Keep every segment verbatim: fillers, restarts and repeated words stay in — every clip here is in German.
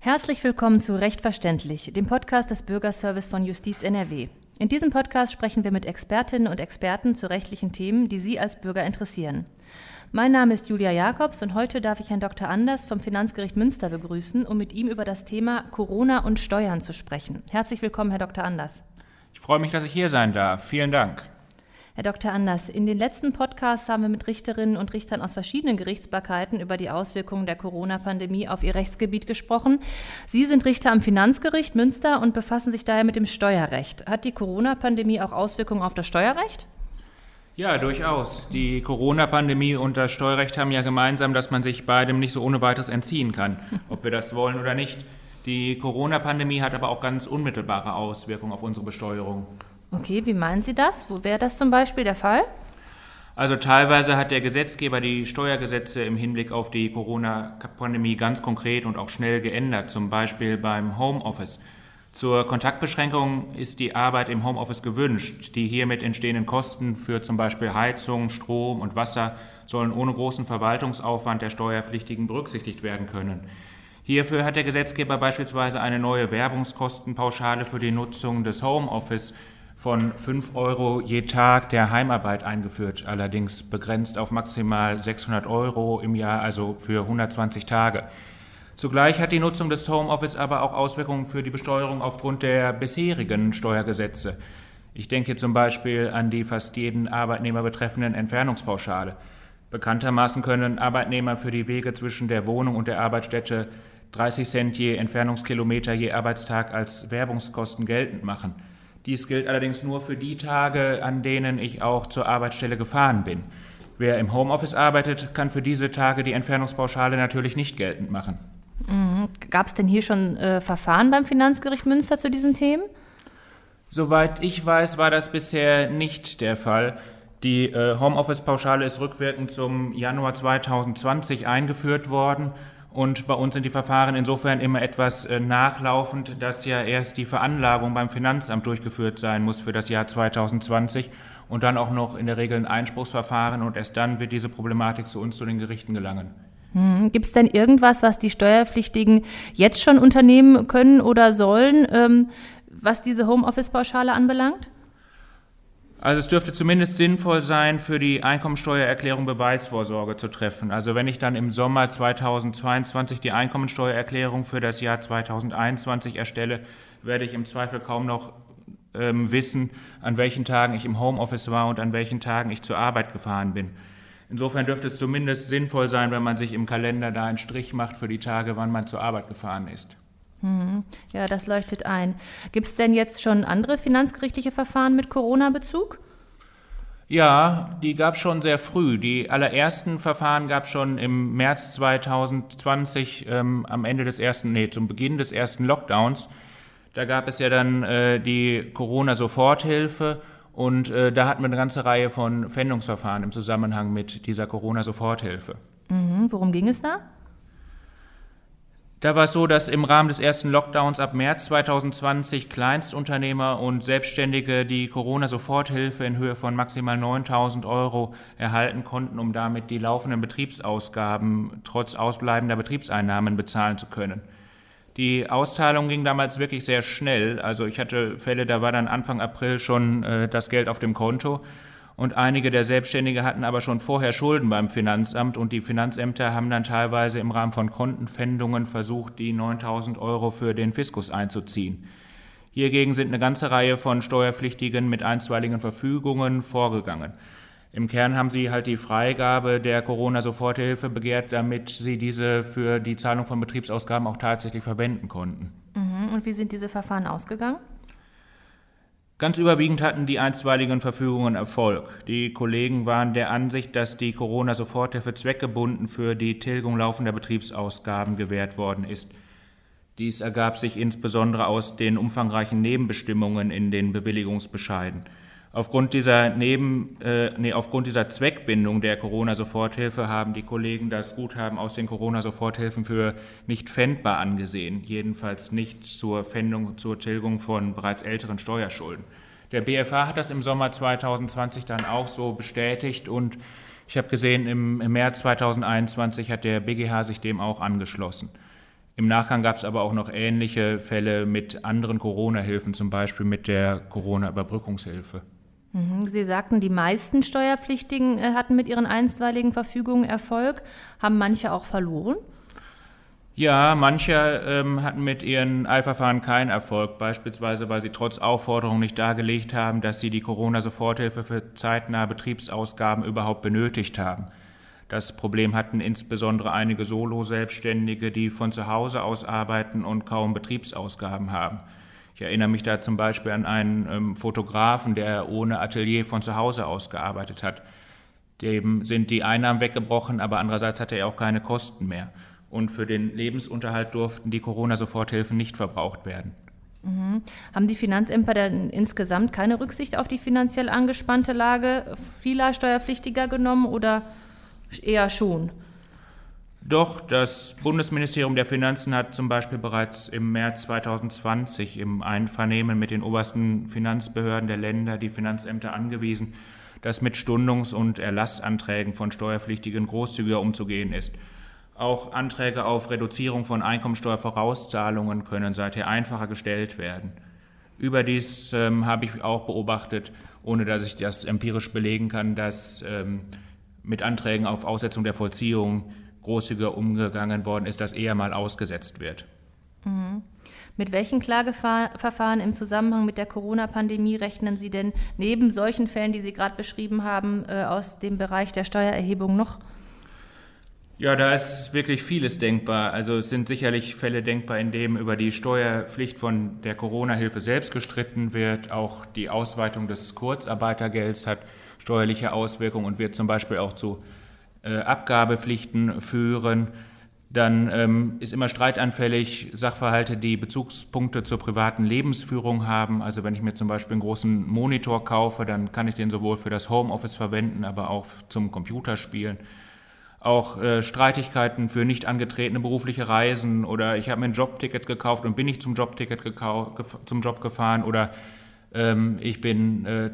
Herzlich willkommen zu Recht verständlich, dem Podcast des Bürgerservice von Justiz N R W. In diesem Podcast sprechen wir mit Expertinnen und Experten zu rechtlichen Themen, die Sie als Bürger interessieren. Mein Name ist Julia Jakobs und heute darf ich Herrn Doktor Anders vom Finanzgericht Münster begrüßen, um mit ihm über das Thema Corona und Steuern zu sprechen. Herzlich willkommen, Herr Doktor Anders. Ich freue mich, dass ich hier sein darf. Vielen Dank. Herr Doktor Anders, in den letzten Podcasts haben wir mit Richterinnen und Richtern aus verschiedenen Gerichtsbarkeiten über die Auswirkungen der Corona-Pandemie auf ihr Rechtsgebiet gesprochen. Sie sind Richter am Finanzgericht Münster und befassen sich daher mit dem Steuerrecht. Hat die Corona-Pandemie auch Auswirkungen auf das Steuerrecht? Ja, durchaus. Die Corona-Pandemie und das Steuerrecht haben ja gemeinsam, dass man sich beidem nicht so ohne weiteres entziehen kann, ob wir das wollen oder nicht. Die Corona-Pandemie hat aber auch ganz unmittelbare Auswirkungen auf unsere Besteuerung. Okay, wie meinen Sie das? Wo wäre das zum Beispiel der Fall? Also teilweise hat der Gesetzgeber die Steuergesetze im Hinblick auf die Corona-Pandemie ganz konkret und auch schnell geändert, zum Beispiel beim Homeoffice. Zur Kontaktbeschränkung ist die Arbeit im Homeoffice gewünscht. Die hiermit entstehenden Kosten für zum Beispiel Heizung, Strom und Wasser sollen ohne großen Verwaltungsaufwand der Steuerpflichtigen berücksichtigt werden können. Hierfür hat der Gesetzgeber beispielsweise eine neue Werbungskostenpauschale für die Nutzung des Homeoffice von fünf Euro je Tag der Heimarbeit eingeführt, allerdings begrenzt auf maximal sechshundert Euro im Jahr, also für hundertzwanzig Tage. Zugleich hat die Nutzung des Homeoffice aber auch Auswirkungen für die Besteuerung aufgrund der bisherigen Steuergesetze. Ich denke zum Beispiel an die fast jeden Arbeitnehmer betreffenden Entfernungspauschale. Bekanntermaßen können Arbeitnehmer für die Wege zwischen der Wohnung und der Arbeitsstätte dreißig Cent je Entfernungskilometer je Arbeitstag als Werbungskosten geltend machen. Dies gilt allerdings nur für die Tage, an denen ich auch zur Arbeitsstelle gefahren bin. Wer im Homeoffice arbeitet, kann für diese Tage die Entfernungspauschale natürlich nicht geltend machen. Mhm. Gab es denn hier schon äh, Verfahren beim Finanzgericht Münster zu diesen Themen? Soweit ich weiß, war das bisher nicht der Fall. Die äh, Homeoffice-Pauschale ist rückwirkend zum Januar zweitausendzwanzig eingeführt worden. Und bei uns sind die Verfahren insofern immer etwas äh, nachlaufend, dass ja erst die Veranlagung beim Finanzamt durchgeführt sein muss für das Jahr zweitausendzwanzig und dann auch noch in der Regel ein Einspruchsverfahren und erst dann wird diese Problematik zu uns, zu den Gerichten gelangen. Hm. Gibt es denn irgendwas, was die Steuerpflichtigen jetzt schon unternehmen können oder sollen, ähm, was diese Homeoffice-Pauschale anbelangt? Also es dürfte zumindest sinnvoll sein, für die Einkommensteuererklärung Beweisvorsorge zu treffen. Also wenn ich dann im Sommer zweitausendzweiundzwanzig die Einkommensteuererklärung für das Jahr zweitausendeinundzwanzig erstelle, werde ich im Zweifel kaum noch ähm, wissen, an welchen Tagen ich im Homeoffice war und an welchen Tagen ich zur Arbeit gefahren bin. Insofern dürfte es zumindest sinnvoll sein, wenn man sich im Kalender da einen Strich macht für die Tage, wann man zur Arbeit gefahren ist. Ja, das leuchtet ein. Gibt es denn jetzt schon andere finanzgerichtliche Verfahren mit Corona-Bezug? Ja, die gab es schon sehr früh. Die allerersten Verfahren gab es schon im März zweitausendzwanzig, ähm, am Ende des ersten, nee, zum Beginn des ersten Lockdowns. Da gab es ja dann äh, die Corona-Soforthilfe und äh, da hatten wir eine ganze Reihe von Pfändungsverfahren im Zusammenhang mit dieser Corona-Soforthilfe. Mhm, worum ging es da? Da war es so, dass im Rahmen des ersten Lockdowns ab März zweitausendzwanzig Kleinstunternehmer und Selbstständige die Corona-Soforthilfe in Höhe von maximal neuntausend Euro erhalten konnten, um damit die laufenden Betriebsausgaben trotz ausbleibender Betriebseinnahmen bezahlen zu können. Die Auszahlung ging damals wirklich sehr schnell. Also ich hatte Fälle, da war dann Anfang April schon äh, das Geld auf dem Konto. Und einige der Selbstständige hatten aber schon vorher Schulden beim Finanzamt und die Finanzämter haben dann teilweise im Rahmen von Kontenpfändungen versucht, die neuntausend Euro für den Fiskus einzuziehen. Hiergegen sind eine ganze Reihe von Steuerpflichtigen mit einstweiligen Verfügungen vorgegangen. Im Kern haben sie halt die Freigabe der Corona-Soforthilfe begehrt, damit sie diese für die Zahlung von Betriebsausgaben auch tatsächlich verwenden konnten. Mhm. Und wie sind diese Verfahren ausgegangen? Ganz überwiegend hatten die einstweiligen Verfügungen Erfolg. Die Kollegen waren der Ansicht, dass die Corona-Soforthilfe zweckgebunden für die Tilgung laufender Betriebsausgaben gewährt worden ist. Dies ergab sich insbesondere aus den umfangreichen Nebenbestimmungen in den Bewilligungsbescheiden. Aufgrund dieser, Neben, äh, nee, aufgrund dieser Zweckbindung der Corona-Soforthilfe haben die Kollegen das Guthaben aus den Corona-Soforthilfen für nicht pfändbar angesehen, jedenfalls nicht zur Pfändung, zur Tilgung von bereits älteren Steuerschulden. Der B F H hat das im Sommer zweitausendzwanzig dann auch so bestätigt und ich habe gesehen, im, im März zweitausendeinundzwanzig hat der B G H sich dem auch angeschlossen. Im Nachgang gab es aber auch noch ähnliche Fälle mit anderen Corona-Hilfen, zum Beispiel mit der Corona-Überbrückungshilfe. Sie sagten, die meisten Steuerpflichtigen hatten mit ihren einstweiligen Verfügungen Erfolg. Haben manche auch verloren? Ja, manche ähm, hatten mit ihren Eilverfahren keinen Erfolg, beispielsweise weil sie trotz Aufforderung nicht dargelegt haben, dass sie die Corona-Soforthilfe für zeitnahe Betriebsausgaben überhaupt benötigt haben. Das Problem hatten insbesondere einige Solo-Selbstständige, die von zu Hause aus arbeiten und kaum Betriebsausgaben haben. Ich erinnere mich da zum Beispiel an einen ähm, Fotografen, der ohne Atelier von zu Hause aus gearbeitet hat. Dem sind die Einnahmen weggebrochen, aber andererseits hatte er auch keine Kosten mehr. Und für den Lebensunterhalt durften die Corona-Soforthilfen nicht verbraucht werden. Mhm. Haben die Finanzämter denn insgesamt keine Rücksicht auf die finanziell angespannte Lage vieler Steuerpflichtiger genommen oder eher schon? Doch, das Bundesministerium der Finanzen hat zum Beispiel bereits im März zweitausendzwanzig im Einvernehmen mit den obersten Finanzbehörden der Länder die Finanzämter angewiesen, dass mit Stundungs- und Erlassanträgen von Steuerpflichtigen großzügiger umzugehen ist. Auch Anträge auf Reduzierung von Einkommensteuervorauszahlungen können seither einfacher gestellt werden. Überdies ähm, habe ich auch beobachtet, ohne dass ich das empirisch belegen kann, dass ähm, mit Anträgen auf Aussetzung der Vollziehung großzügiger umgegangen worden ist, dass eher mal ausgesetzt wird. Mhm. Mit welchen Klageverfahren im Zusammenhang mit der Corona-Pandemie rechnen Sie denn neben solchen Fällen, die Sie gerade beschrieben haben, äh, aus dem Bereich der Steuererhebung noch? Ja, da ist wirklich vieles denkbar. Also es sind sicherlich Fälle denkbar, in denen über die Steuerpflicht von der Corona-Hilfe selbst gestritten wird. Auch die Ausweitung des Kurzarbeitergelds hat steuerliche Auswirkungen und wird zum Beispiel auch zu äh, Abgabepflichten führen. Dann ähm, ist immer streitanfällig Sachverhalte, die Bezugspunkte zur privaten Lebensführung haben. Also wenn ich mir zum Beispiel einen großen Monitor kaufe, dann kann ich den sowohl für das Homeoffice verwenden, aber auch zum Computerspielen. Auch äh, Streitigkeiten für nicht angetretene berufliche Reisen oder ich habe mir ein Jobticket gekauft und bin nicht zum Jobticket gekau- gef- zum Job gefahren oder ähm, ich bin äh,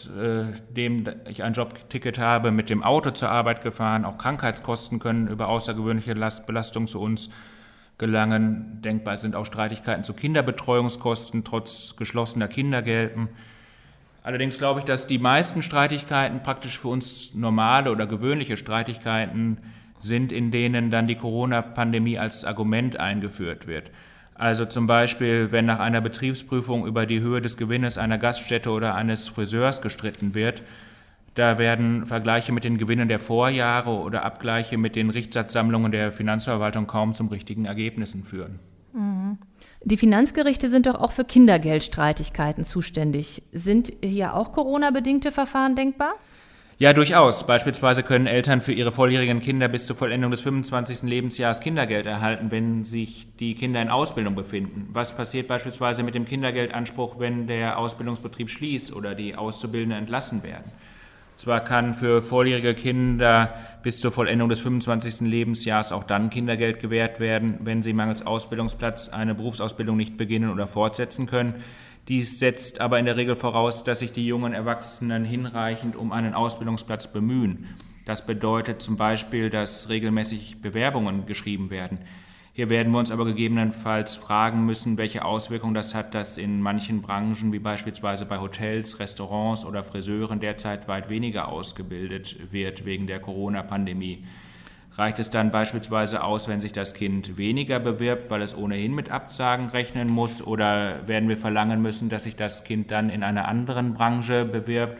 trotzdem äh, ich ein Jobticket habe mit dem Auto zur Arbeit gefahren. Auch Krankheitskosten können über außergewöhnliche Last- Belastung zu uns gelangen. Denkbar sind auch Streitigkeiten zu Kinderbetreuungskosten trotz geschlossener Kindergärten. Allerdings glaube ich, dass die meisten Streitigkeiten praktisch für uns normale oder gewöhnliche Streitigkeiten sind, in denen dann die Corona-Pandemie als Argument eingeführt wird. Also zum Beispiel, wenn nach einer Betriebsprüfung über die Höhe des Gewinnes einer Gaststätte oder eines Friseurs gestritten wird, da werden Vergleiche mit den Gewinnen der Vorjahre oder Abgleiche mit den Richtsatzsammlungen der Finanzverwaltung kaum zum richtigen Ergebnissen führen. Mhm. Die Finanzgerichte sind doch auch für Kindergeldstreitigkeiten zuständig. Sind hier auch Corona-bedingte Verfahren denkbar? Ja, durchaus. Beispielsweise können Eltern für ihre volljährigen Kinder bis zur Vollendung des fünfundzwanzigsten Lebensjahres Kindergeld erhalten, wenn sich die Kinder in Ausbildung befinden. Was passiert beispielsweise mit dem Kindergeldanspruch, wenn der Ausbildungsbetrieb schließt oder die Auszubildenden entlassen werden? Zwar kann für volljährige Kinder bis zur Vollendung des fünfundzwanzigsten Lebensjahres auch dann Kindergeld gewährt werden, wenn sie mangels Ausbildungsplatz eine Berufsausbildung nicht beginnen oder fortsetzen können. Dies setzt aber in der Regel voraus, dass sich die jungen Erwachsenen hinreichend um einen Ausbildungsplatz bemühen. Das bedeutet zum Beispiel, dass regelmäßig Bewerbungen geschrieben werden. Hier werden wir uns aber gegebenenfalls fragen müssen, welche Auswirkungen das hat, dass in manchen Branchen, wie beispielsweise bei Hotels, Restaurants oder Friseuren, derzeit weit weniger ausgebildet wird wegen der Corona-Pandemie. Reicht es dann beispielsweise aus, wenn sich das Kind weniger bewirbt, weil es ohnehin mit Absagen rechnen muss? Oder werden wir verlangen müssen, dass sich das Kind dann in einer anderen Branche bewirbt,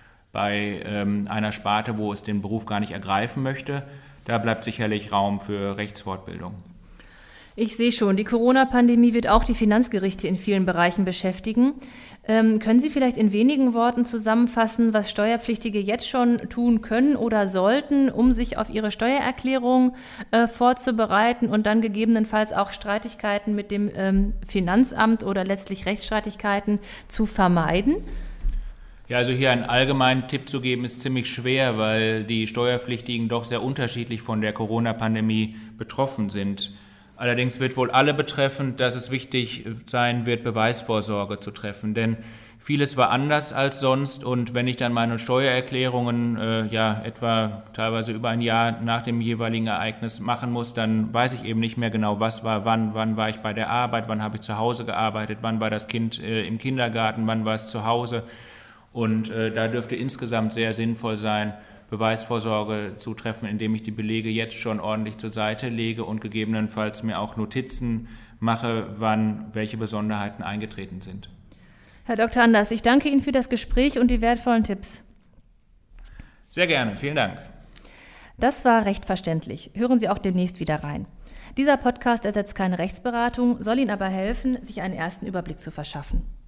bei ähm, einer Sparte, wo es den Beruf gar nicht ergreifen möchte? Da bleibt sicherlich Raum für Rechtsfortbildung. Ich sehe schon, die Corona-Pandemie wird auch die Finanzgerichte in vielen Bereichen beschäftigen. Ähm, können Sie vielleicht in wenigen Worten zusammenfassen, was Steuerpflichtige jetzt schon tun können oder sollten, um sich auf ihre Steuererklärung äh, vorzubereiten und dann gegebenenfalls auch Streitigkeiten mit dem ähm, Finanzamt oder letztlich Rechtsstreitigkeiten zu vermeiden? Ja, also hier einen allgemeinen Tipp zu geben, ist ziemlich schwer, weil die Steuerpflichtigen doch sehr unterschiedlich von der Corona-Pandemie betroffen sind. Allerdings wird wohl alle betreffen, dass es wichtig sein wird, Beweisvorsorge zu treffen. Denn Vieles war anders als sonst und wenn ich dann meine Steuererklärungen äh, ja etwa teilweise über ein Jahr nach dem jeweiligen Ereignis machen muss, dann weiß ich eben nicht mehr genau, was war wann, wann war ich bei der Arbeit, wann habe ich zu Hause gearbeitet, wann war das Kind äh, im Kindergarten, wann war es zu Hause. Und äh, da dürfte insgesamt sehr sinnvoll sein, Beweisvorsorge zu treffen, indem ich die Belege jetzt schon ordentlich zur Seite lege und gegebenenfalls mir auch Notizen mache, wann welche Besonderheiten eingetreten sind. Herr Doktor Anders, ich danke Ihnen für das Gespräch und die wertvollen Tipps. Sehr gerne, vielen Dank. Das war Recht verständlich. Hören Sie auch demnächst wieder rein. Dieser Podcast ersetzt keine Rechtsberatung, soll Ihnen aber helfen, sich einen ersten Überblick zu verschaffen.